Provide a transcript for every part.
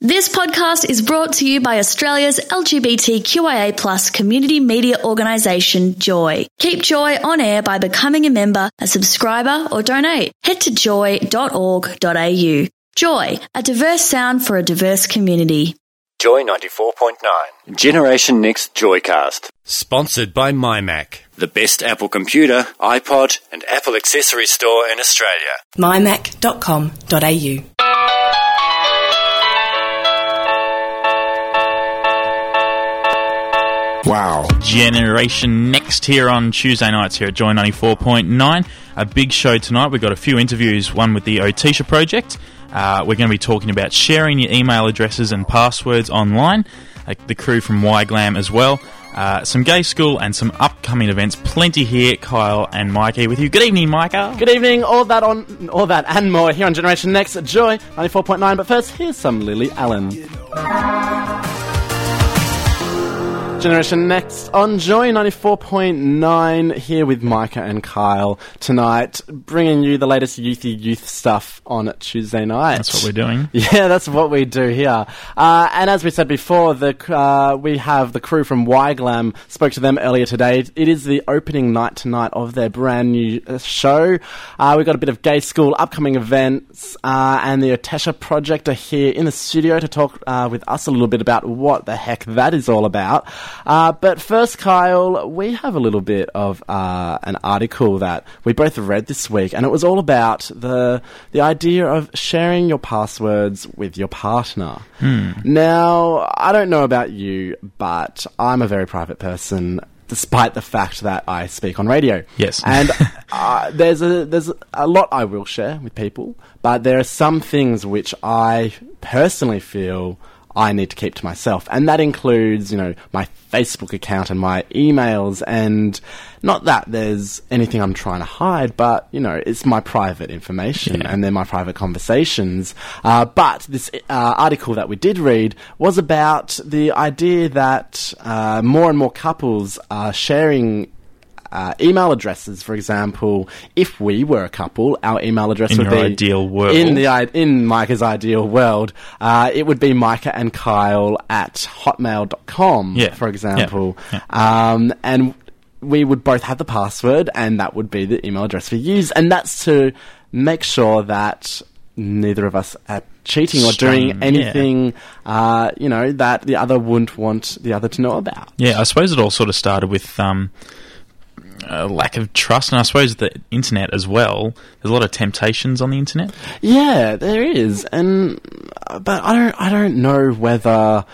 This podcast is brought to you by Australia's LGBTQIA+ community media organisation, Joy. Keep Joy on air by becoming a member, a subscriber or donate. Head to joy.org.au. Joy, a diverse sound for a diverse community. Joy 94.9. Generation Next Joycast. Sponsored by MyMac, the best Apple computer, iPod and Apple accessory store in Australia. mymac.com.au. Wow. Generation Next here on Tuesday nights here at Joy 94.9. A big show tonight. We've got a few interviews, one with the Otisha Project. We're going to be talking about sharing your email addresses and passwords online. The crew from YGLAM as well. Some gay school and some upcoming events. Plenty here. Kyle and Mike here with you. Good evening, Micah. Good evening. All that and more here on Generation Next at Joy 94.9. But first, here's some Lily Allen. Generation Next on Joy 94.9 here with Micah and Kyle tonight, bringing you the latest youth stuff on Tuesday night. That's what we're doing. Yeah, that's what we do here. And as we said before, we have the crew from YGLAM. Spoke to them earlier today. It is the opening night tonight of their brand new show. We've got a bit of gay school, upcoming events, and the Otisha Project are here in the studio to talk with us a little bit about what the heck that is all about. But first, Kyle, we have a little bit of an article that we both read this week, and it was all about the idea of sharing your passwords with your partner. Now, I don't know about you, but I'm a very private person, despite the fact that I speak on radio. Yes. And there's a lot I will share with people, but there are some things which I personally feel I need to keep to myself. And that includes, my Facebook account and my emails, and not that there's anything I'm trying to hide, but, it's my private information and they're my private conversations. But this article that we did read was about the idea that more and more couples are sharing email addresses. For example, if we were a couple, our email address would be ideal world. In Micah's ideal world, it would be Micah and Kyle at hotmail.com, for example. And we would both have the password, and that would be the email address we use. And that's to make sure that neither of us are cheating or doing anything, that the other wouldn't want the other to know about. Yeah, I suppose it all sort of started with a lack of trust, and I suppose the internet as well. There's a lot of temptations on the internet. Yeah, there is, but I don't know whether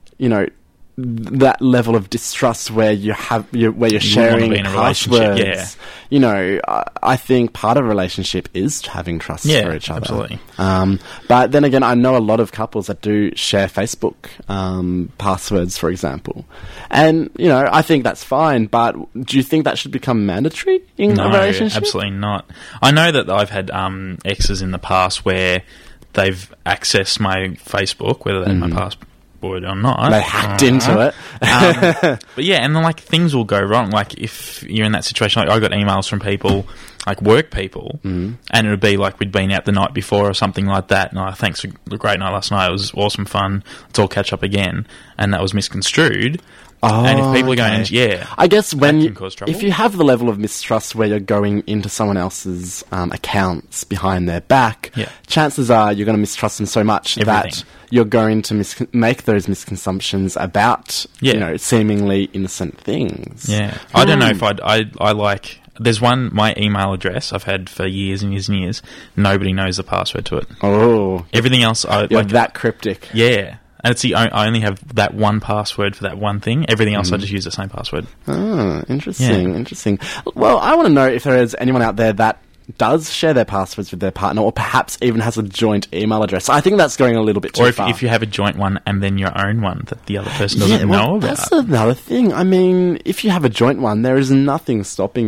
that level of distrust where you're sharing passwords. I think part of a relationship is having trust for each other. Absolutely. But then again, I know a lot of couples that do share Facebook passwords, for example, and I think that's fine. But do you think that should become mandatory in a relationship? No, absolutely not. I know that I've had exes in the past where they've accessed my Facebook, whether they had my passport or not. They hacked into it. But yeah, and then things will go wrong. If you're in that situation, I got emails from people, work people, and it would be we'd been out the night before or something like that, and thanks for the great night last night, it was awesome fun, let's all catch up again, and that was misconstrued. And if people are going, I guess if you have the level of mistrust where you're going into someone else's accounts behind their back, chances are you're going to mistrust them so much that you're going to make those misconceptions about seemingly innocent things. Yeah, I don't know if I like. There's my email address I've had for years and years and years. Nobody knows the password to it. Oh, everything else you're that cryptic. Yeah. And it's I only have that one password for that one thing. Everything else I just use the same password. Oh, interesting. Well, I want to know if there is anyone out there that does share their passwords with their partner, or perhaps even has a joint email address. I think that's going a little bit too far. Or if you have a joint one and then your own one that the other person doesn't know about. That's another thing. I mean, if you have a joint one, there is nothing stopping you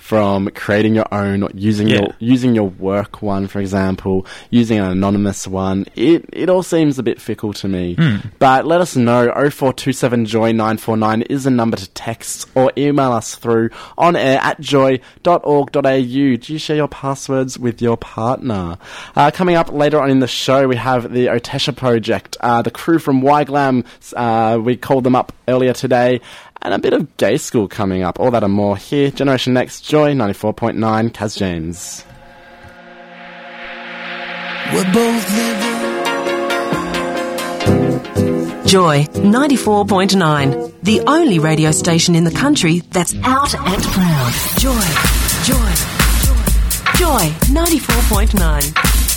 from creating your own, or using your work one, for example, using an anonymous one. It all seems a bit fickle to me. But let us know. 0427JOY949 is a number to text or email us through on air at joy.org.au. Do you share your passwords with your partner? Coming up later on in the show, we have the Otesha Project, the crew from YGLAM. We called them up earlier today, and a bit of gay school coming up. All that and more here. Generation Next, Joy 94.9, Kaz James. We're both living. Joy 94.9, the only radio station in the country that's out and proud. Joy 94.9.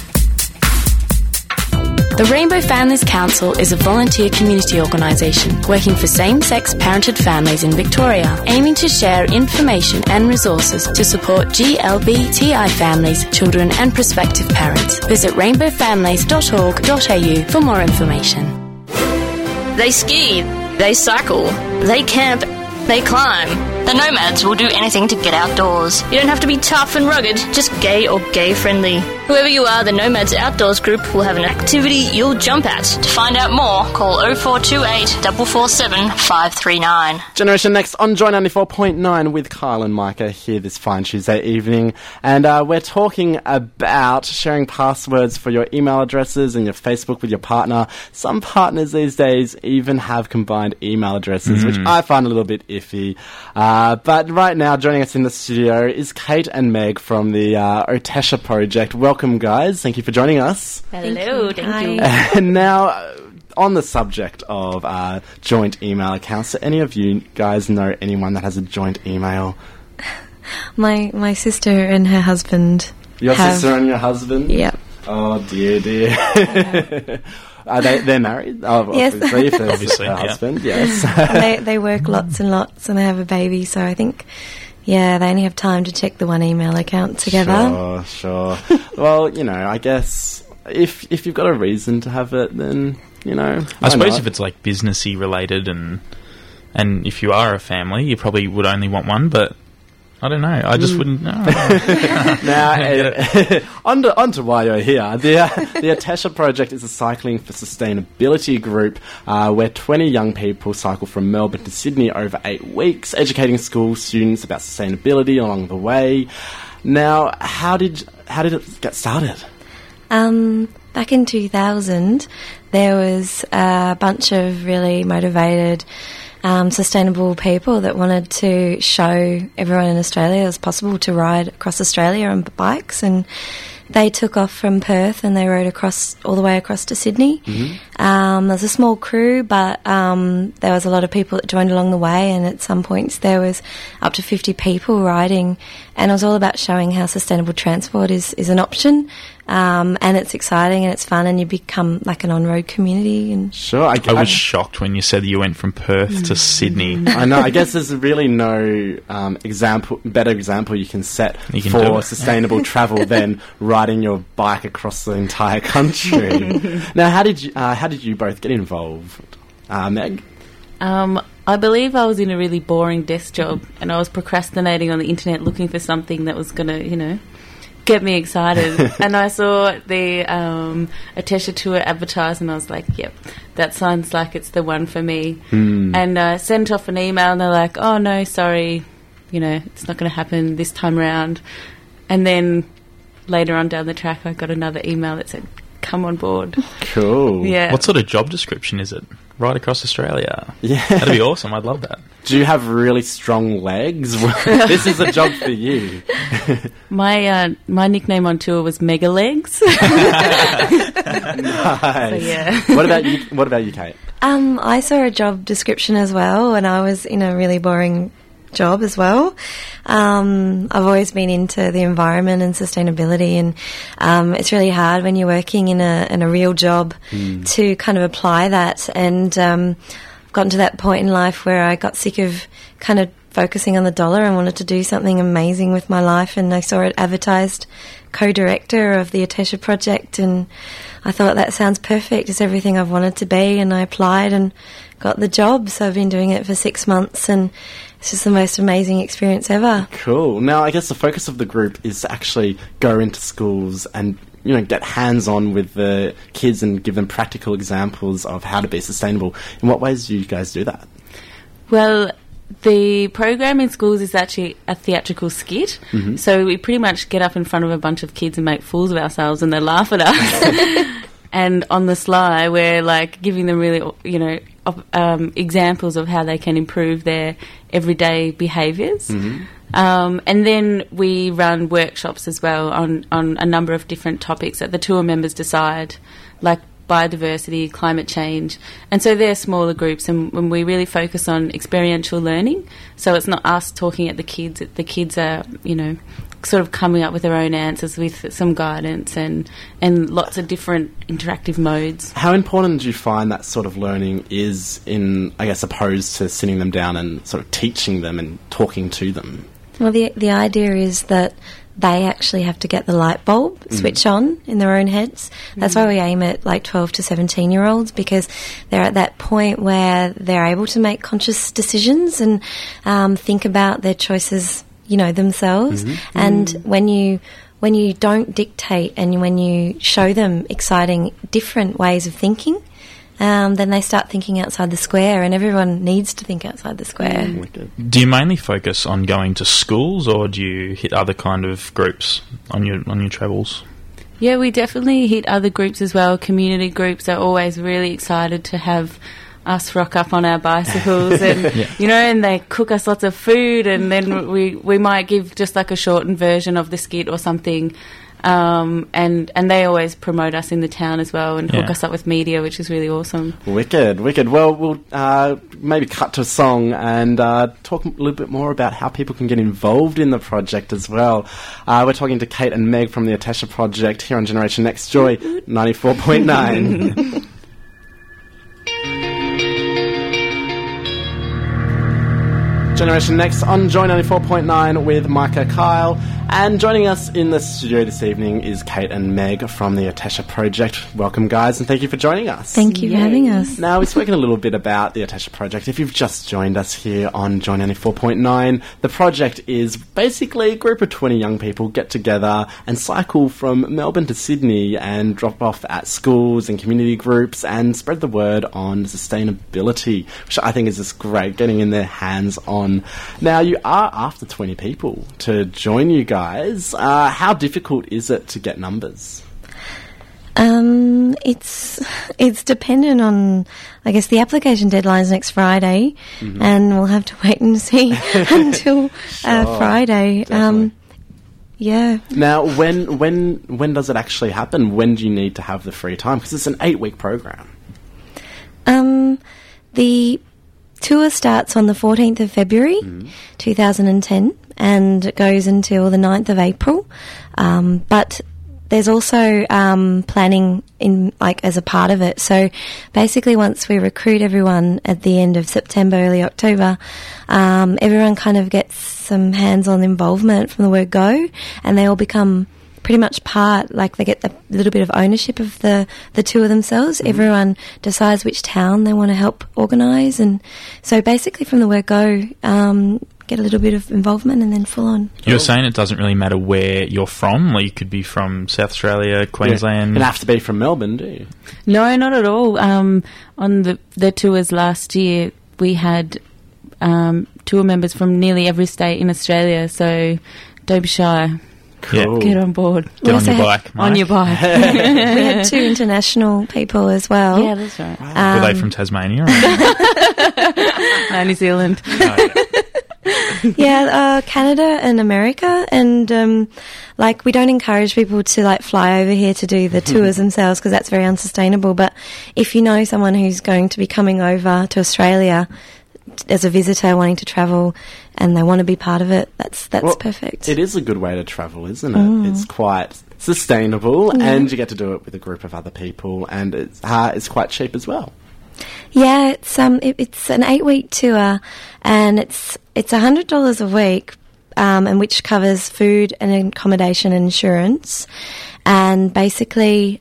The Rainbow Families Council is a volunteer community organisation working for same-sex parented families in Victoria, aiming to share information and resources to support GLBTI families, children and prospective parents. Visit rainbowfamilies.org.au for more information. They ski, they cycle, they camp, they climb. The Nomads will do anything to get outdoors. You don't have to be tough and rugged, just gay or gay-friendly. Whoever you are, the Nomads Outdoors Group will have an activity you'll jump at. To find out more, call 0428 447 539. Generation Next on Joy 94.9 with Kyle and Micah here this fine Tuesday evening. And we're talking about sharing passwords for your email addresses and your Facebook with your partner. Some partners these days even have combined email addresses, which I find a little bit iffy. But right now, joining us in the studio is Kate and Meg from the Otesha Project. Welcome, guys. Thank you for joining us. Hello, thank you. And now, on the subject of joint email accounts, do any of you guys know anyone that has a joint email? My sister and her husband. Your sister and your husband? Yep. Oh, dear. They're married? Yes. Obviously, her husband, yes. They work lots and lots, and they have a baby, so I think, they only have time to check the one email account together. Sure. Well, I guess if you've got a reason to have it, then, I suppose if it's like businessy related and if you are a family, you probably would only want one, but I don't know. I just wouldn't know. Now, on to why you're here. The Otesha Project is a cycling for sustainability group where 20 young people cycle from Melbourne to Sydney over 8 weeks, educating school students about sustainability along the way. Now, how did it get started? Back in 2000, there was a bunch of really motivated sustainable people that wanted to show everyone in Australia it was possible to ride across Australia on bikes, and they took off from Perth and they rode all the way across to Sydney. There was a small crew, but there was a lot of people that joined along the way, and at some points there was up to 50 people riding, and it was all about showing how sustainable transport is an option. And it's exciting and it's fun, and you become like an on-road community. And sure, I was shocked when you said you went from Perth to Sydney. I know. I guess there's really no better example you can set for sustainable travel than riding your bike across the entire country. Now, how did you both get involved, Meg? I believe I was in a really boring desk job, and I was procrastinating on the internet looking for something that was going to, get me excited. And I saw the Otesha tour advertised, and I was like, yep, that sounds like it's the one for me. And I sent off an email, and they're like, oh no, sorry, it's not going to happen this time around. And then later on down the track, I got another email that said, come on board. Cool. Yeah. What sort of job description is it? Right across Australia. Yeah. That'd be awesome. I'd love that. Do you have really strong legs? This is a job for you. My nickname on tour was Mega Legs. Nice. So, yeah. What about you, Kate? I saw a job description as well, and I was in a really boring job as well. I've always been into the environment and sustainability, and it's really hard when you're working in a real job to kind of apply that. And I've gotten to that point in life where I got sick of kind of focusing on the dollar and wanted to do something amazing with my life, and I saw it advertised, co-director of the Atesha Project, and I thought that sounds perfect. It's everything I've wanted to be, and I applied and got the job. So I've been doing it for 6 months, and it's just the most amazing experience ever. Cool. Now, I guess the focus of the group is to actually go into schools and, you know, get hands-on with the kids and give them practical examples of how to be sustainable. In what ways do you guys do that? Well, the program in schools is actually a theatrical skit. Mm-hmm. So we pretty much get up in front of a bunch of kids and make fools of ourselves, and they laugh at us. And on the sly, we're like giving them really, you know, examples of how they can improve their everyday behaviours. Mm-hmm. And then we run workshops as well on a number of different topics that the tour members decide, like biodiversity, climate change. And so they're smaller groups, and when we really focus on experiential learning. So it's not us talking at the kids are, you know, sort of coming up with their own answers with some guidance and lots of different interactive modes. How important do you find that sort of learning is in, I guess, opposed to sitting them down and sort of teaching them and talking to them? Well, the idea is that they actually have to get the light bulb switch on in their own heads. That's why we aim at like 12 to 17-year-olds, because they're at that point where they're able to make conscious decisions and think about their choices, you know, themselves. Mm-hmm. And when you don't dictate and when you show them exciting, different ways of thinking, then they start thinking outside the square, and everyone needs to think outside the square. Do you mainly focus on going to schools, or do you hit other kind of groups on your travels? Yeah, we definitely hit other groups as well. Community groups are always really excited to have us rock up on our bicycles and, you know, and they cook us lots of food, and then we might give just like a shortened version of the skit or something. And they always promote us in the town as well and hook us up with media, which is really awesome. Wicked. Well, we'll maybe cut to a song and talk a little bit more about how people can get involved in the project as well. We're talking to Kate and Meg from the Atesha Project here on Generation Next Joy 94.9. Generation Next on Joy 94.9 with Micah Kyle. And joining us in the studio this evening is Kate and Meg from the Atesha Project. Welcome, guys, and thank you for joining us. Thank you for having us. Now, we've spoken a little bit about the Atesha Project. If you've just joined us here on Joy 94.9, the project is basically a group of 20 young people get together and cycle from Melbourne to Sydney and drop off at schools and community groups and spread the word on sustainability, which I think is just great, getting in their hands on. Now, you are after 20 people to join you guys. How difficult is it to get numbers? It's dependent on, I guess, the application deadline is next Friday, and we'll have to wait and see until Friday. Yeah. Now, when does it actually happen? When do you need to have the free time? Because it's an 8-week program. The tour starts on the 14th of February 2010 and it goes until the 9th of April. But there's also planning in as a part of it. So basically once we recruit everyone at the end of September, early October, everyone kind of gets some hands-on involvement from the word go, and they all become pretty much part, like they get a little bit of ownership of the tour themselves. Everyone decides which town they want to help organise, and so basically from the word go, get a little bit of involvement and then full on. You're saying it doesn't really matter where you're from? Like you could be from South Australia, Queensland... You don't have to be from Melbourne, do you? No, not at all. On the tours last year, we had tour members from nearly every state in Australia, so don't be shy. Cool. Get on board. Get on your bike, Mike. On your bike. We had 2 international people as well. Yeah, that's right. Were they from Tasmania? No, New Zealand. Yeah, Canada and America, and we don't encourage people to fly over here to do the tours themselves because that's very unsustainable. But if you know someone who's going to be coming over to Australia as a visitor wanting to travel and they want to be part of it, that's perfect. It is a good way to travel, isn't it? It's quite sustainable and you get to do it with a group of other people, and it's quite cheap as well. Yeah, it's an 8-week tour, and it's it's $100 a week, and which covers food and accommodation and insurance. And basically,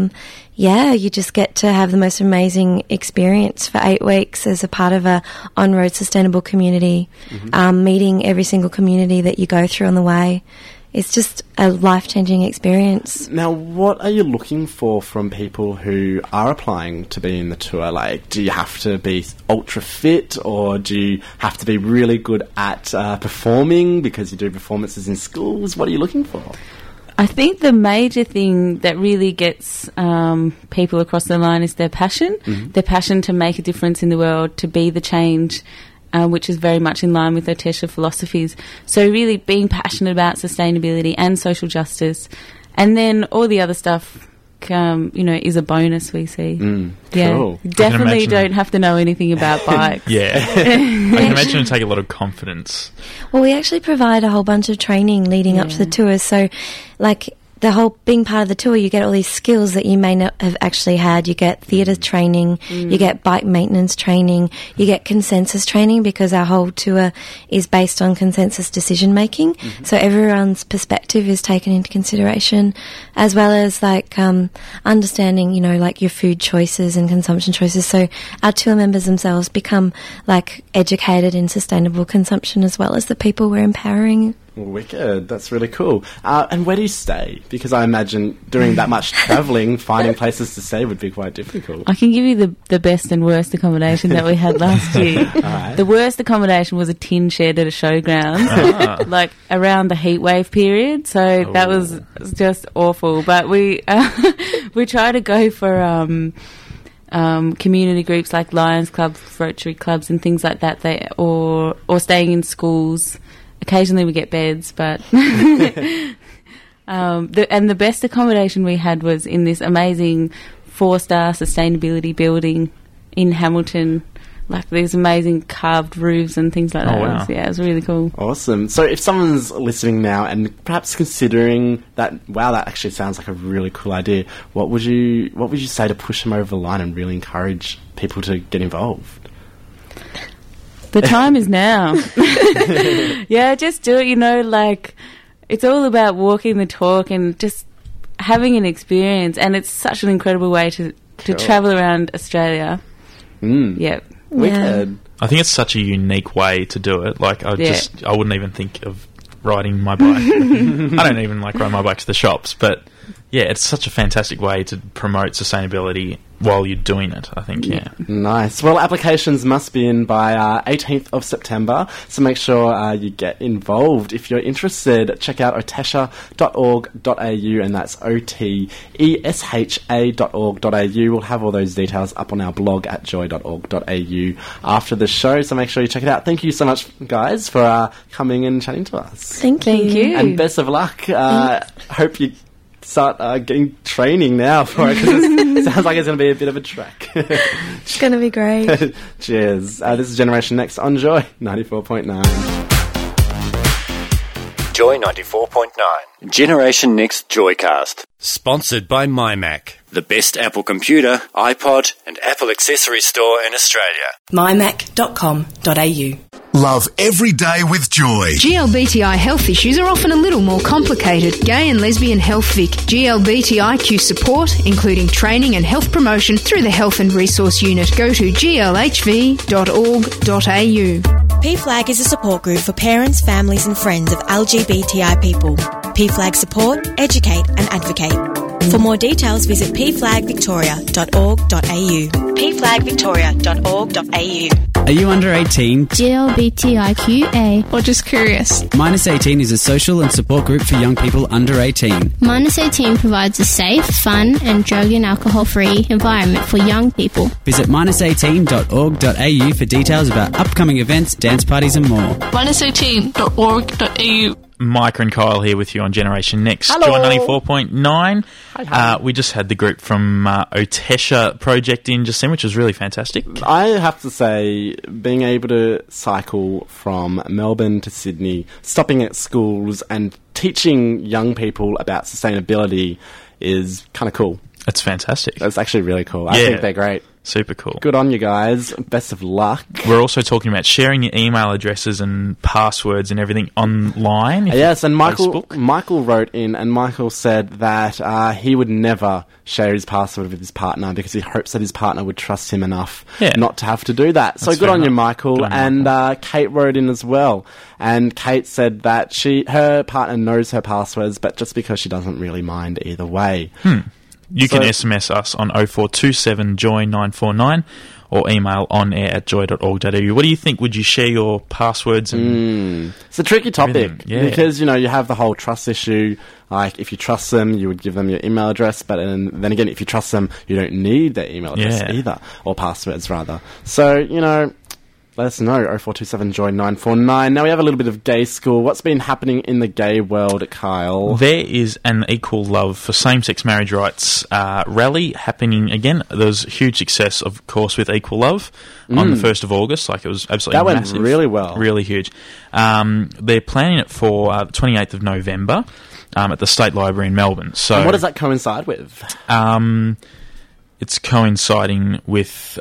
you just get to have the most amazing experience for 8 weeks as a part of a on-road sustainable community, meeting every single community that you go through on the way. It's just a life-changing experience. Now, what are you looking for from people who are applying to be in the tour? Like, do you have to be ultra fit, or do you have to be really good at performing because you do performances in schools? What are you looking for? I think the major thing that really gets people across the line is their passion, their passion to make a difference in the world, to be the change, which is very much in line with OTESHA philosophies. So really being passionate about sustainability and social justice. And then all the other stuff, is a bonus we see. Cool. Definitely don't have to know anything about bikes. I can imagine it take a lot of confidence. Well, we actually provide a whole bunch of training leading up to the tours. So, the whole being part of the tour, you get all these skills that you may not have actually had. You get theatre training, you get bike maintenance training, you get consensus training, because our whole tour is based on consensus decision making. So everyone's perspective is taken into consideration, as well as understanding, your food choices and consumption choices. So our tour members themselves become educated in sustainable consumption, as well as the people we're empowering. Wicked, that's really cool. And where do you stay? Because I imagine doing that much travelling, finding places to stay would be quite difficult. I can give you the best and worst accommodation that we had last year. Right. The worst accommodation was a tin shed at a showground, around the heatwave period. So that was just awful. But we try to go for community groups like Lions Clubs, Rotary Clubs, and things like that. Or staying in schools. Occasionally we get beds, but the best accommodation we had was in this amazing 4-star sustainability building in Hamilton. These amazing carved roofs and things like that. Wow. It was really cool. Awesome. So if someone's listening now and perhaps considering that, wow, that actually sounds like a really cool idea, what would you say to push them over the line and really encourage people to get involved? The time is now. Just do it, it's all about walking the talk and just having an experience, and it's such an incredible way to travel around Australia. Yep. Wicked. I think it's such a unique way to do it. I wouldn't even think of riding my bike. I don't even ride my bike to the shops, but it's such a fantastic way to promote sustainability while you're doing it, I think, Nice. Well, applications must be in by 18th of September, so make sure you get involved. If you're interested, check out otesha.org.au, and that's otesha.org.au. We'll have all those details up on our blog at joy.org.au after the show, so make sure you check it out. Thank you so much, guys, for coming and chatting to us. Thank you. And best of luck. Hope you start getting training now for it, because it sounds like it's going to be a bit of a trek. It's going to be great. Cheers. This is Generation Next on Joy 94.9. Joy 94.9. Generation Next Joycast. Sponsored by MyMac, the best Apple computer, iPod and Apple accessory store in Australia. mymac.com.au. Love every day with joy. GLBTI health issues are often a little more complicated. Gay and Lesbian Health Vic. GLBTIQ support, including training and health promotion through the Health and Resource Unit. Go to glhv.org.au. PFLAG is a support group for parents, families and friends of LGBTI people. PFLAG support, educate and advocate. For more details, visit pflagvictoria.org.au. pflagvictoria.org.au. Are you under 18? GLBTIQA. Or just curious? Minus 18 is a social and support group for young people under 18. Minus 18 provides a safe, fun and drug and alcohol-free environment for young people. Visit minus18.org.au for details about upcoming events, dance parties and more. minus18.org.au. Micah and Kyle here with you on Generation Next. Hello. Joy 94.9. Hi. We just had the group from OTESHA project in just then, which was really fantastic. I have to say, being able to cycle from Melbourne to Sydney, stopping at schools and teaching young people about sustainability is kind of cool. It's fantastic. It's actually really cool. I think they're great. Super cool. Good on you guys. Best of luck. We're also talking about sharing your email addresses and passwords and everything online. Yes, and Michael wrote in, and Michael said that he would never share his password with his partner because he hopes that his partner would trust him enough not to have to do that. So good on you, Michael. And Kate wrote in as well. And Kate said that her partner knows her passwords, but just because she doesn't really mind either way. You can SMS us on 0427 Joy 949 or email onair@joy.org.au. What do you think? Would you share your passwords? It's a tricky topic because, you have the whole trust issue. Like, if you trust them, you would give them your email address, but then again, if you trust them, you don't need their email address either, or passwords rather. So, let us know, 0427 Joy 949. Now we have a little bit of gay school. What's been happening in the gay world, Kyle? There is an Equal Love for Same-Sex Marriage Rights rally happening again. There was huge success, of course, with Equal Love on the 1st of August. Like, it was absolutely massive. That went really well. Really huge. They're planning it for the 28th of November at the State Library in Melbourne. So, and what does that coincide with? It's coinciding with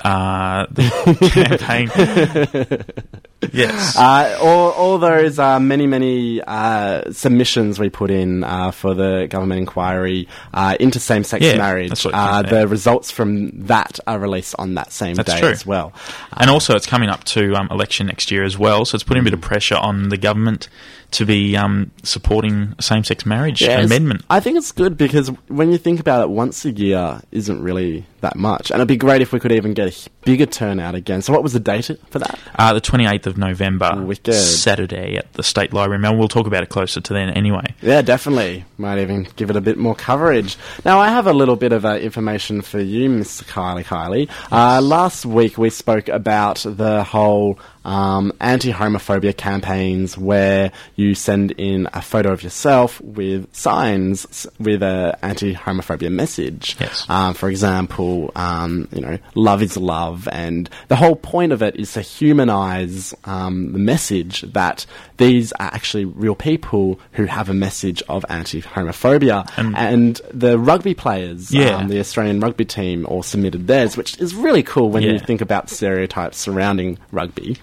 the campaign. Yes. All those many submissions we put in for the government inquiry into same-sex marriage, the results from that are released on that same day as well. And also it's coming up to election next year as well, so it's putting a bit of pressure on the government to be supporting same-sex marriage amendment. I think it's good because when you think about it, once a year isn't really that much. And it'd be great if we could even get a bigger turnout again. So what was the date for that? The 28th of November, Saturday at the State Library. We'll talk about it closer to then anyway. Yeah, definitely. Might even give it a bit more coverage. Now, I have a little bit of information for you, Mr. Kylie. Last week we spoke about the whole anti-homophobia campaigns where you send in a photo of yourself with signs with an anti-homophobia message. Yes. For example, love is love, and the whole point of it is to humanise the message that these are actually real people who have a message of anti-homophobia. And the rugby players, the Australian rugby team, all submitted theirs, which is really cool when you think about stereotypes surrounding rugby.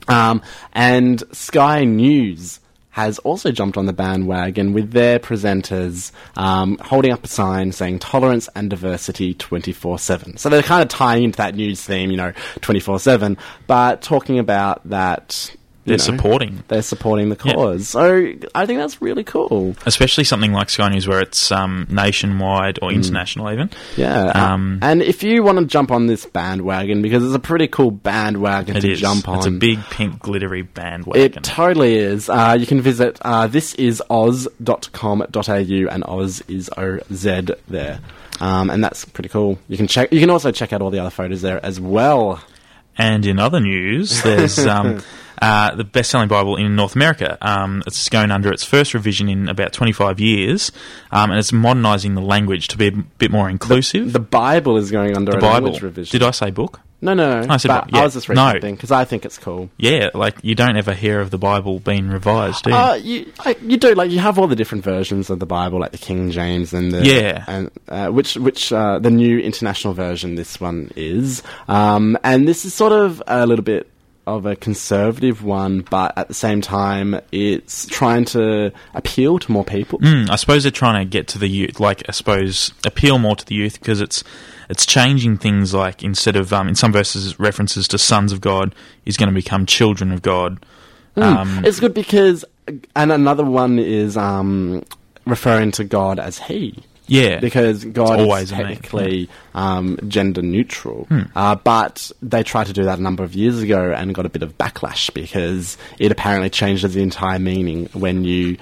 And Sky News has also jumped on the bandwagon with their presenters holding up a sign saying tolerance and diversity 24/7. So they're kind of tying into that news theme, 24/7, but talking about that... They're supporting the cause. Yep. So I think that's really cool. Especially something like Sky News where it's nationwide or international even. Yeah. And if you want to jump on this bandwagon, because it's a pretty cool bandwagon jump on. It's a big pink glittery bandwagon. It totally is. You can visit thisisoz.com.au, and Oz is OZ there. And that's pretty cool. You can also check out all the other photos there as well. And in other news, there's the best-selling Bible in North America. It's going under its first revision in about 25 years, and it's modernising the language to be a bit more inclusive. The Bible is going under a language revision. Did I say book? No. I said book. Yeah. I was just reading something because I think it's cool. Yeah, like you don't ever hear of the Bible being revised, do you? You do. Like you have all the different versions of the Bible, like the King James and which the new international version. This one is, and this is sort of a little bit of a conservative one, but at the same time, it's trying to appeal to more people. I suppose they're trying to get to the youth, appeal more to the youth, because it's changing things, like instead of, in some verses, references to sons of God, is going to become children of God. It's good because, and another one is referring to God as he. Yeah. Because God is technically gender neutral. But they tried to do that a number of years ago and got a bit of backlash because it apparently changes the entire meaning when you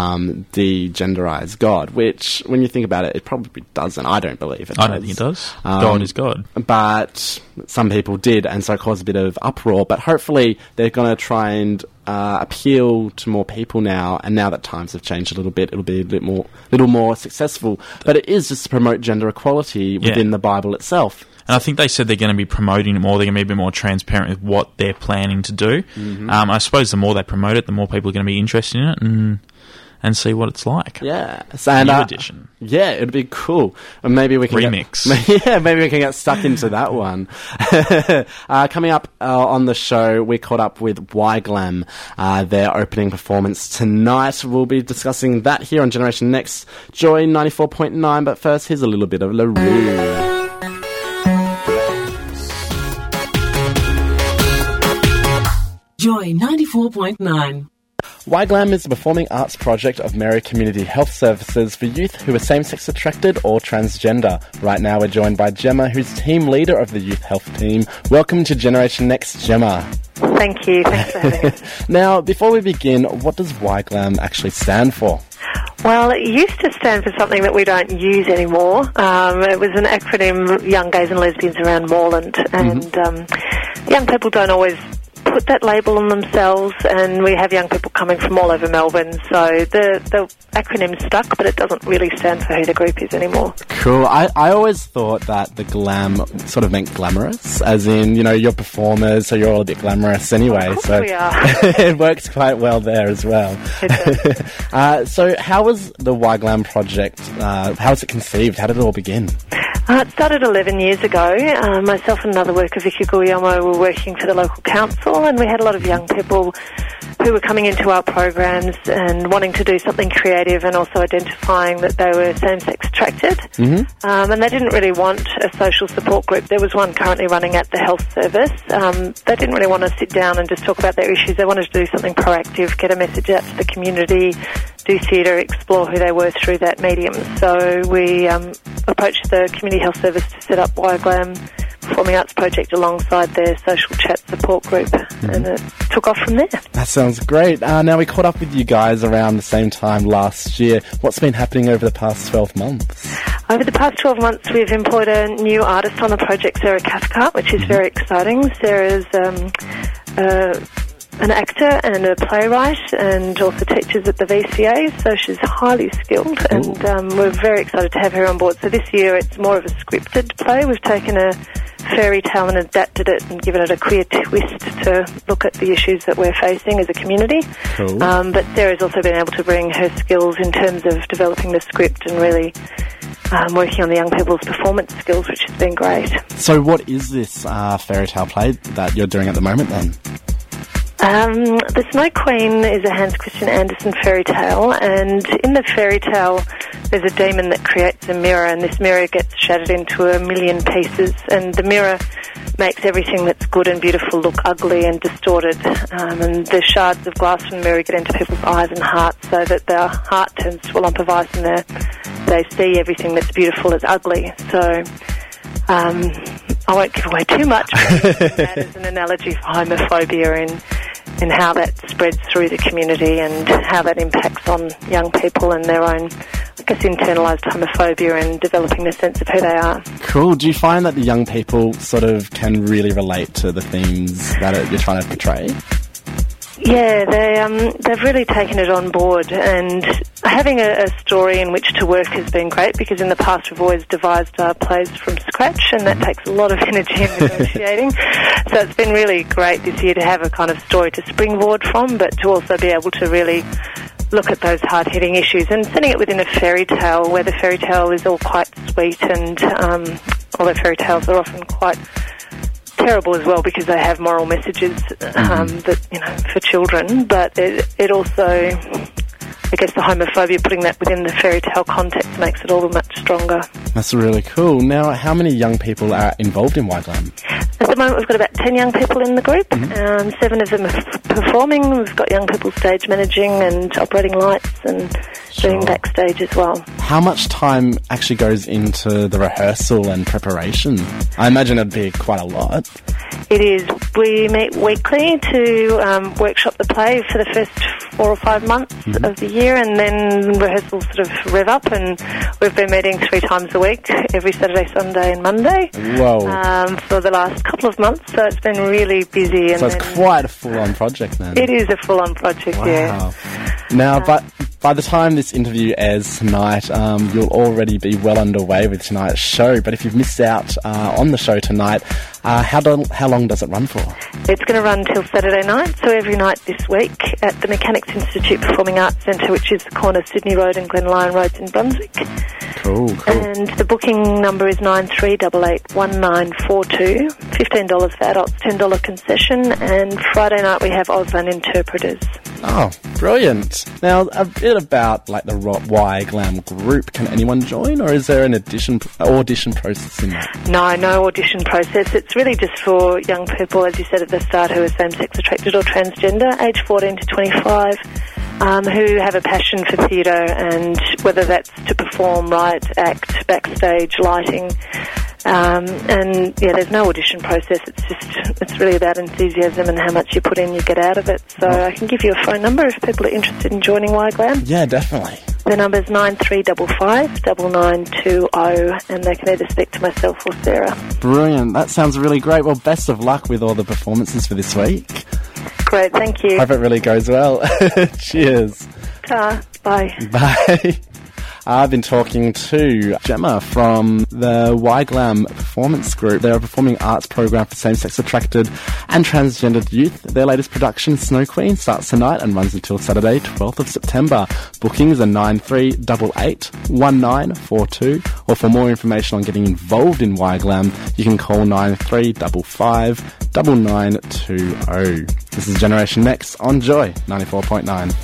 de-genderize God, which, when you think about it, it probably doesn't. I don't believe it does. I don't think it does. God is God. But some people did, and so it caused a bit of uproar. But hopefully they're going to try and appeal to more people now, and now that times have changed a little bit, it'll be a little more successful. But it is just to promote gender equality within the Bible itself. And I think they said they're going to be promoting it more. They're going to be a bit more transparent with what they're planning to do. I suppose the more they promote it, the more people are going to be interested in it. and see what it's like. Yeah. And, New edition. Yeah, it'd be cool. And maybe we can remix. Maybe we can get stuck into that one. Coming up on the show, we caught up with YGLAM, their opening performance tonight. We'll be discussing that here on Generation Next Joy 94.9. But first, here's a little bit of LaRue. Joy 94.9. YGLAM is the performing arts project of Mary Community Health Services for youth who are same-sex attracted or transgender. Right now we're joined by Gemma, who's team leader of the youth health team. Welcome to Generation Next, Gemma. Thank you. Thanks for having me. Now, before we begin, what does YGLAM actually stand for? Well, it used to stand for something that we don't use anymore. It was an acronym, Young Gays and Lesbians Around Moreland, and young people don't always put that label on themselves, and we have young people coming from all over Melbourne, so the acronym stuck, but it doesn't really stand for who the group is anymore. Cool. I always thought that the glam sort of meant glamorous, as in, you're performers, so you're all a bit glamorous anyway. So we are. It works quite well there as well. It does. So how was the YGLAM project, how was it conceived? How did it all begin? It started 11 years ago. Myself and another worker, Vicky Guglielmo, were working for the local council, and we had a lot of young people who were coming into our programs and wanting to do something creative and also identifying that they were same-sex attracted. And they didn't really want a social support group. There was one currently running at the health service. They didn't really want to sit down and just talk about their issues. They wanted to do something proactive, get a message out to the community, do theatre, explore who they were through that medium. So we approached the Community Health Service to set up YGLAM Performing Arts Project alongside their social chat support group, and it took off from there. That sounds great. Now, we caught up with you guys around the same time last year. What's been happening over the past 12 months? Over the past 12 months, we've employed a new artist on the project, Sarah Cathcart, which is very exciting. Sarah's an actor and a playwright and also teaches at the VCA, so she's highly skilled, and we're very excited to have her on board. So this year it's more of a scripted play. We've taken a fairy tale and adapted it and given it a queer twist to look at the issues that we're facing as a community. Cool. But Sarah's also been able to bring her skills in terms of developing the script and really working on the young people's performance skills, which has been great. So what is this fairy tale play that you're doing at the moment then? The Snow Queen is a Hans Christian Andersen fairy tale, and in the fairy tale there's a demon that creates a mirror, and this mirror gets shattered into a million pieces, and the mirror makes everything that's good and beautiful look ugly and distorted, and the shards of glass from the mirror get into people's eyes and hearts so that their heart turns to a lump of ice and they see everything that's beautiful as ugly. So I won't give away too much, but that is an analogy for homophobia and how that spreads through the community and how that impacts on young people and their own, I guess, internalised homophobia and developing the sense of who they are. Cool. Do you find that the young people sort of can really relate to the themes that you're trying to portray? Yeah, they've really taken it on board, and having a story in which to work has been great, because in the past we've always devised our plays from scratch, and that takes a lot of energy in negotiating. So it's been really great this year to have a kind of story to springboard from, but to also be able to really look at those hard-hitting issues and setting it within a fairy tale, where the fairy tale is all quite sweet, and although fairy tales are often quite terrible as well because they have moral messages that, for children, but it also, I guess, the homophobia, putting that within the fairy tale context makes it all the much stronger. That's really cool. Now, how many young people are involved in YGLAM? At the moment we've got about 10 young people in the group. 7 of them are performing. We've got young people stage managing and operating lights and doing backstage as well. How much time actually goes into the rehearsal and preparation? I imagine it'd be quite a lot. It is. We meet weekly to workshop the play for the first 4 or 5 months of the year, and then rehearsals sort of rev up, and we've been meeting 3 times a week, every Saturday, Sunday and Monday. Whoa. For the last couple of months, so it's been really busy. So it's quite a full-on project then. It is a full-on project, wow. yeah. Now, but By the time this interview airs tonight, you'll already be well underway with tonight's show. But if you've missed out on the show tonight, how long does it run for? It's going to run till Saturday night, so every night this week at the Mechanics Institute Performing Arts Centre, which is the corner of Sydney Road and Glen Lyon Roads in Brunswick. Cool. And the booking number is 93881942. $15 for adults, $10 concession, and Friday night we have Auslan interpreters. Oh, brilliant. Now, a bit about like the Y Glam group. Can anyone join, or is there an audition process in that? No audition process. It's really just for young people, as you said at the start, who are same-sex attracted or transgender, age 14 to 25, who have a passion for theatre, and whether that's to perform, write, act, backstage, lighting. There's no audition process. It's really about enthusiasm and how much you put in, you get out of it. So I can give you a phone number if people are interested in joining Y Glam. Yeah, definitely. The number is 9355-9920, and they can either speak to myself or Sarah. Brilliant. That sounds really great. Well, best of luck with all the performances for this week. Great, thank you. Hope it really goes well. Cheers. Ta. Bye. Bye. I've been talking to Gemma from the Y Glam Performance Group. They're a performing arts program for same-sex attracted and transgendered youth. Their latest production, Snow Queen, starts tonight and runs until Saturday, 12th of September. Bookings are 93881942, or for more information on getting involved in Y Glam, you can call 9355-9920. This is Generation Next on Joy 94.9.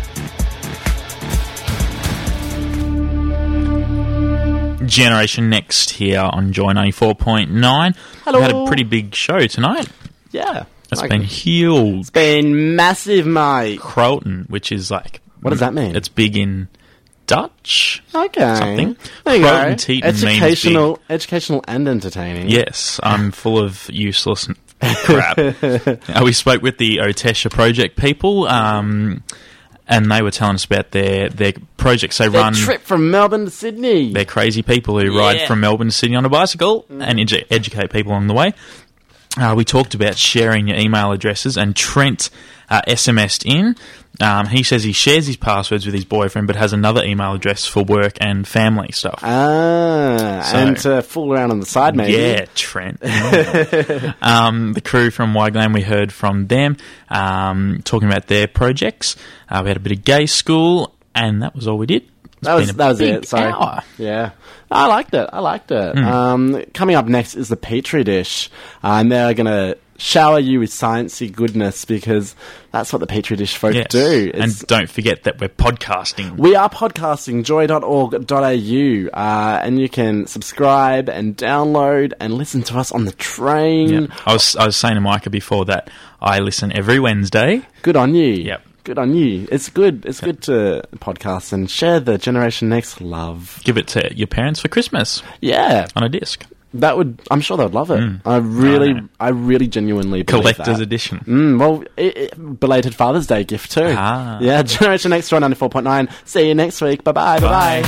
Generation Next here on Joy 94.9. Hello. We had a pretty big show tonight. Yeah. It's been huge. It's been massive, mate. Croton, which is like... What does that mean? It's big in Dutch. Okay. Something. There you Croton go. Teton means big. Educational and entertaining. Yes, I'm full of useless crap. We spoke with the Otesha Project people, and they were telling us about their projects they run. Their trip from Melbourne to Sydney. They're crazy people who ride from Melbourne to Sydney on a bicycle and educate people along the way. We talked about sharing your email addresses, and Trent SMS'd in. He says he shares his passwords with his boyfriend but has another email address for work and family stuff. And to fool around on the side, maybe. Yeah, Trent. The crew from Y Glam, we heard from them talking about their projects. We had a bit of gay school, and that was all we did. That was it. Sorry. Hour. Yeah. I liked it. Coming up next is the Petri Dish. And they're going to shower you with sciencey goodness, because that's what the Petri Dish folk do. And don't forget that we're podcasting. We are podcasting, joy.org.au, and you can subscribe and download and listen to us on the train. Yep. I was saying to Micah before that I listen every Wednesday. Good on you. Yep. Good on you. It's good. It's good to podcast and share the Generation Next love. Give it to your parents for Christmas. Yeah. On a disc. I'm sure they'd love it. I really genuinely believe Collector's that. edition. Belated Father's Day gift too. Yeah, Generation Next, Joy 94.9. See you next week. Bye-bye. Bye-bye.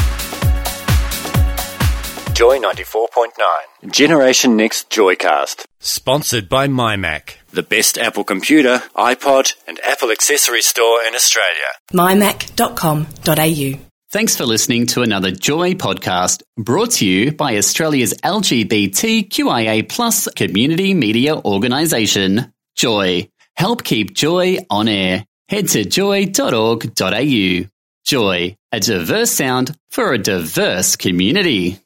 Joy 94.9. Generation Next Joycast. Sponsored by MyMac, the best Apple computer, iPod and Apple accessory store in Australia. mymac.com.au. Thanks for listening to another Joy podcast, brought to you by Australia's LGBTQIA+ community media organisation, Joy. Help keep Joy on air. Head to joy.org.au. Joy, a diverse sound for a diverse community.